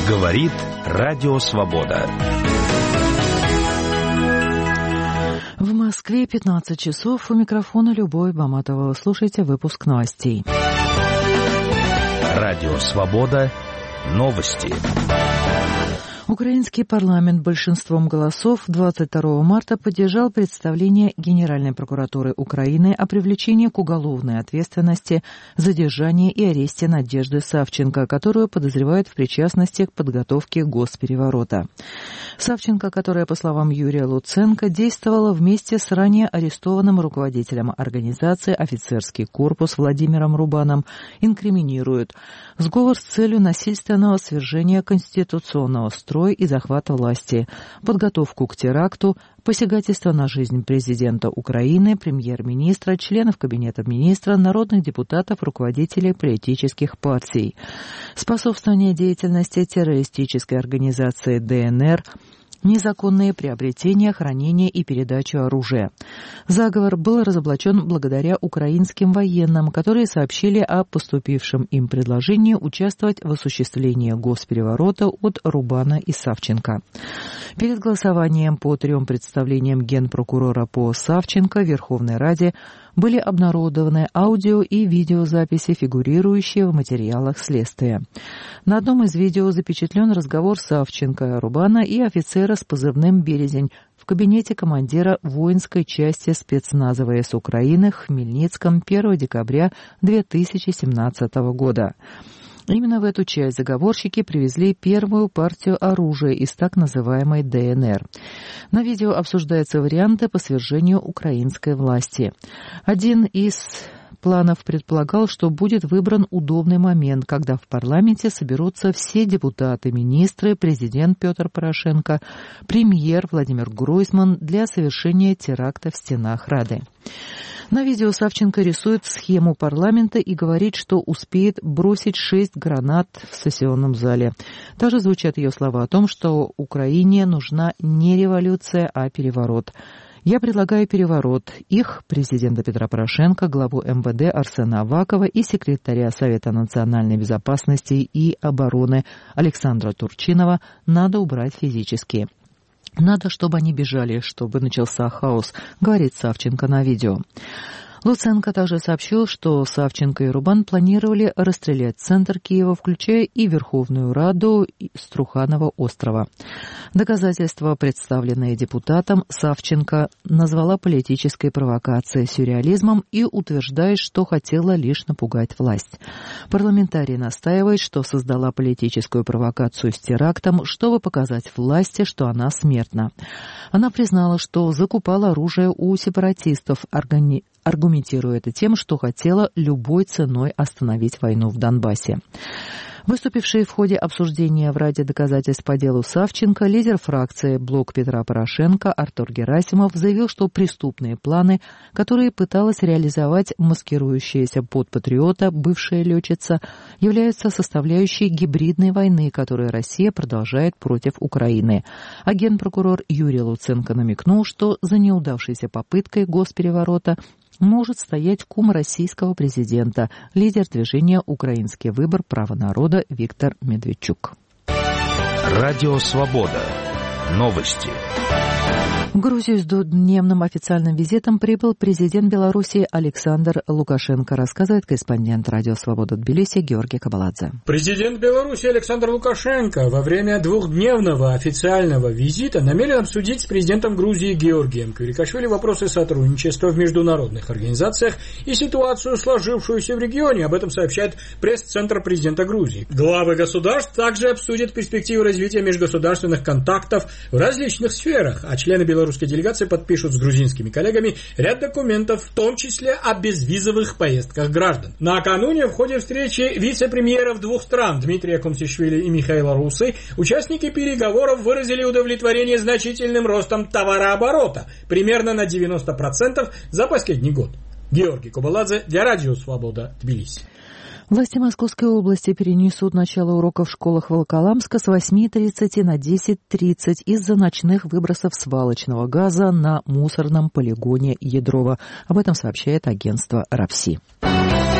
Говорит Радио Свобода. В Москве 15 часов. У микрофона Любовь Баматова. Слушайте выпуск новостей. Радио Свобода. Новости. Украинский парламент большинством голосов 22 марта поддержал представление Генеральной прокуратуры Украины о привлечении к уголовной ответственности, задержании и аресте Надежды Савченко, которую подозревают в причастности к подготовке госпереворота. Савченко, которая, по словам Юрия Луценко, действовала вместе с ранее арестованным руководителем организации «Офицерский корпус» Владимиром Рубаном, инкриминируют сговор с целью насильственного свержения конституционного строя и захвата власти, подготовку к теракту, посягательство на жизнь президента Украины, премьер-министра, членов Кабинета министра, народных депутатов, руководителей политических партий, способствование деятельности террористической организации ДНР, незаконные приобретения, хранение и передачу оружия. Заговор был разоблачен благодаря украинским военным, которые сообщили о поступившем им предложении участвовать в осуществлении госпереворота от Рубана и Савченко. Перед голосованием по 3 представлениям генпрокурора по Савченко в Верховной Раде были обнародованы аудио и видеозаписи, фигурирующие в материалах следствия. На одном из видео запечатлен разговор Савченко, Рубана и офицера с позывным «Березень» в кабинете командира воинской части спецназа ВС Украины в Хмельницком 1 декабря 2017 года. Именно в эту часть заговорщики привезли первую партию оружия из так называемой ДНР. На видео обсуждаются варианты по свержению украинской власти. Один из планов предполагал, что будет выбран удобный момент, когда в парламенте соберутся все депутаты, министры, президент Петр Порошенко, премьер Владимир Гройсман для совершения теракта в стенах Рады. На видео Савченко рисует схему парламента и говорит, что успеет бросить 6 гранат в сессионном зале. Также звучат ее слова о том, что Украине нужна не революция, а переворот. Я предлагаю переворот. Их, президента Петра Порошенко, главу МВД Арсена Авакова и секретаря Совета национальной безопасности и обороны Александра Турчинова надо убрать физически. Надо, чтобы они бежали, чтобы начался хаос, говорит Савченко на видео. Луценко также сообщил, что Савченко и Рубан планировали расстрелять центр Киева, включая и Верховную Раду с Труханова острова. Доказательства, представленные депутатом, Савченко назвала политической провокацией, сюрреализмом и утверждает, что хотела лишь напугать власть. Парламентарий настаивает, что создала политическую провокацию с терактом, чтобы показать власти, что она смертна. Она признала, что закупала оружие у сепаратистов, аргументируя это тем, что хотела любой ценой остановить войну в Донбассе. Выступивший в ходе обсуждения в Раде доказательств по делу Савченко, лидер фракции «Блок Петра Порошенко» Артур Герасимов заявил, что преступные планы, которые пыталась реализовать маскирующаяся под патриота бывшая летчица, являются составляющей гибридной войны, которую Россия продолжает против Украины. А генпрокурор Юрий Луценко намекнул, что за неудавшейся попыткой госпереворота может стоять кум российского президента, лидер движения «Украинский выбор. Право народа» Виктор Медведчук. Радио Свобода. Новости. В Грузию с двухдневным официальным визитом прибыл президент Беларуси Александр Лукашенко, рассказывает корреспондент Радио Свобода Тбилиси Георгий Кабаладзе. Президент Беларуси Александр Лукашенко во время двухдневного официального визита намерен обсудить с президентом Грузии Георгием Квирикашвили вопросы сотрудничества в международных организациях и ситуацию, сложившуюся в регионе. Об этом сообщает пресс-центр президента Грузии. Главы государств также обсудят перспективы развития межгосударственных контактов в различных сферах, а члены белорусской делегации подпишут с грузинскими коллегами ряд документов, в том числе о безвизовых поездках граждан. Накануне в ходе встречи вице-премьеров двух стран Дмитрия Кумсишвили и Михаила Русы участники переговоров выразили удовлетворение значительным ростом товарооборота, примерно на 90% за последний год. Георгий Кабаладзе для Радио Свобода, Тбилиси. Власти Московской области перенесут начало уроков в школах Волоколамска с 8:30 на 10:30 из-за ночных выбросов свалочного газа на мусорном полигоне Ядрово. Об этом сообщает агентство РАПСИ.